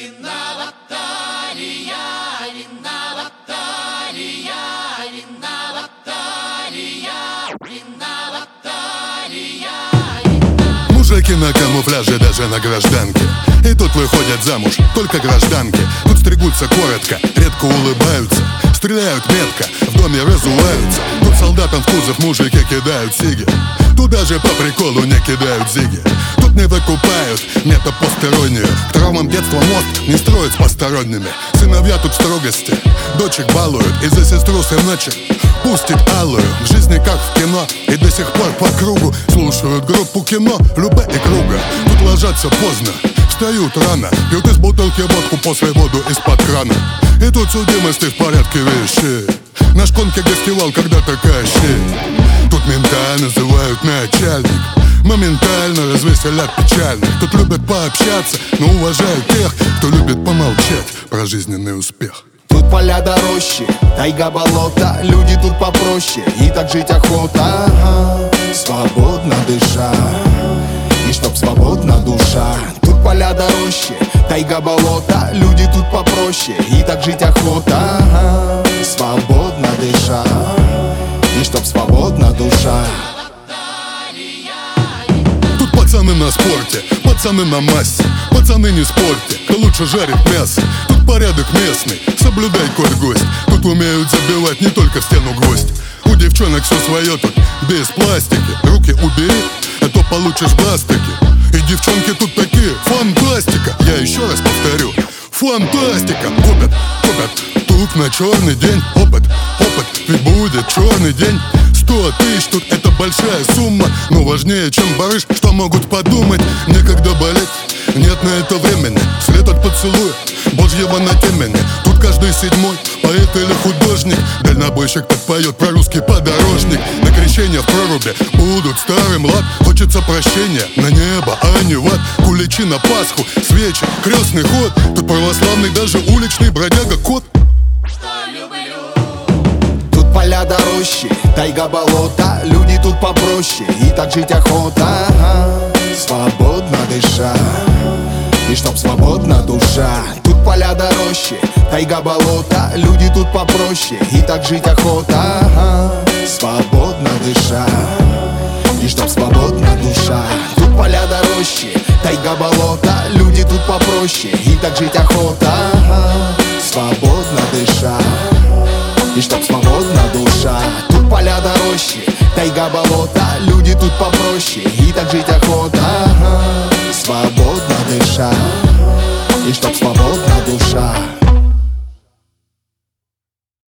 Мужики на камуфляже, даже на гражданке. И тут выходят замуж только гражданки. Тут стригутся коротко, редко улыбаются. Стреляют метко, в доме разуваются. Тут солдатам в кузов мужики кидают сиги. Тут даже по приколу не кидают зиги. Тут не выкупают метапостороннюю. К травмам детства мост не строят с посторонними. Сыновья тут в строгости, дочек балуют. И за сестру сыночек пустит алую. В жизни как в кино, и до сих пор по кругу слушают группу кино Любэ и Круга. Тут ложатся поздно, встают рано, пьют из бутылки водку, после воду из-под крана. И тут судимости в порядке вещей. На шконке гостевал когда-то Кощей. Тут мента называют начальник. Моментально развеселят печальных. Тут любят пообщаться, но уважают тех, кто любит помолчать про жизненный успех. Тут поля до рощи, тайга, болото, люди тут попроще, и так жить охота. Свободно дыша, и чтоб свободна душа. Тут поля до рощи, тайга, болото, люди тут попроще, и так жить охота. Свободно дыша, и чтоб свободна душа. Тут пацаны на спорте, пацаны на массе. Пацаны, не спорьте, кто лучше жарит мясо. Тут порядок местный, соблюдай, коль гость. Тут умеют забивать не только в стену гвоздь. У девчонок все свое тут, без пластики. Руки убери, а то получишь бластики. И девчонки тут такие, фантастика. Я еще раз повторю, фантастика. Купят, купят, тут на черный день. Опыт, опыт, ведь будет черный день. 100 тысяч, тут это большая сумма. Но важнее, чем барыш, что могут подумать. Некогда болеть, нет на это времени. След от поцелуя, Божьего на темени. Тут каждый седьмой поэт или художник. Дальнобойщик подпоет про русский подорожник. На крещение в проруби будут старый млад. Хочется прощения на небо, а не в ад. Куличи на Пасху, свечи, крестный ход. Тут православный даже уличный бродяга кот. Поля до рощи, тайга, болото, люди тут попроще, и так жить охота. Свободно дыша, и чтоб свободна душа. Тут поля до рощи, тайга, болото, люди тут попроще, и так жить охота. Свободно дыша, и чтоб свободна душа. Тут поля до рощи, тайга, болото, люди тут попроще, и так жить охота. Свободно дыша, и чтоб свободна душа. Тут поля до рощи, тайга, болото, люди тут попроще, и так жить охота. Свободно дыша, и чтоб свободна